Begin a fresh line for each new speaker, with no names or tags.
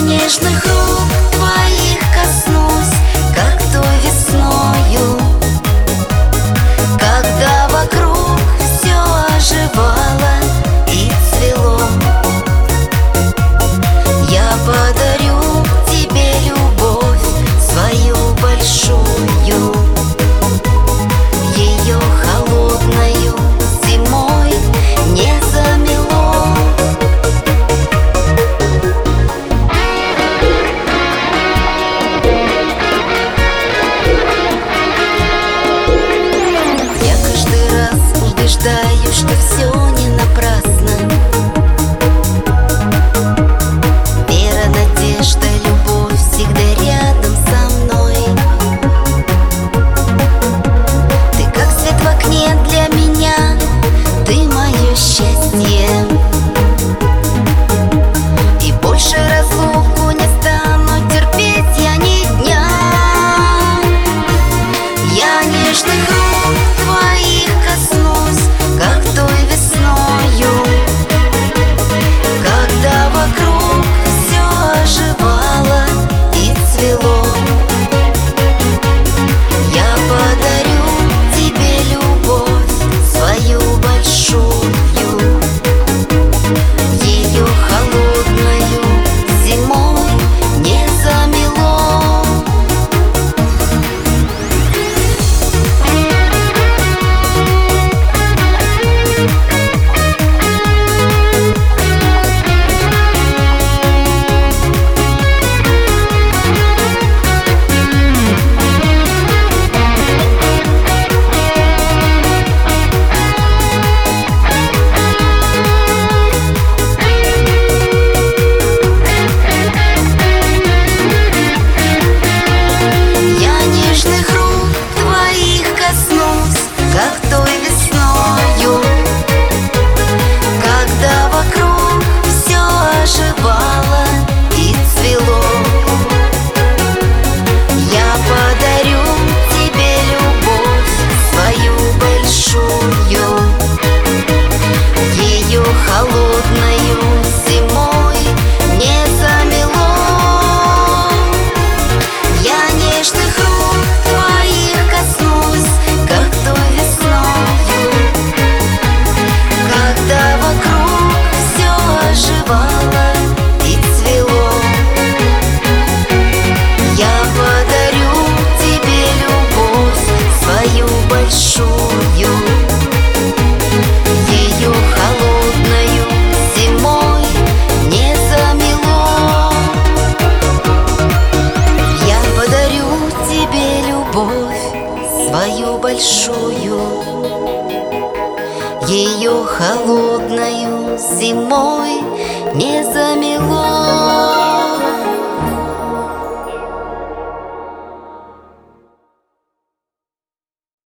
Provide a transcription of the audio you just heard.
нежных рук твоих коснусь, как той весною, когда вокруг все оживало и цвело. Я подарю тебе любовь свою большую, ее холодною зимой не замело. Я каждый раз убеждаюсь, что все не напрасно. Вера, надежда, любовь всегда рядом со мной. Ты как свет в окне для меня, ты мое счастье. И больше разлуку не стану терпеть я ни дня. Я нежных рук твоих коснусь, как той весною, когда вокруг все оживало и цвело. Я подарю тебе любовь свою большую, ее холодною зимой не замело. Я нежных рук твоих коснусь, как той весною, когда вокруг все оживало и цвело. Я подарю тебе любовь свою большую, ее холодною зимой не замело. Я нежных рук твоих коснусь, как той весною, когда вокруг все оживало и цвело. Я подарю тебе любовь свою большую, ее холодною зимой не замело. Я подарю тебе любовь свою большую, ее холодною зимой не замело.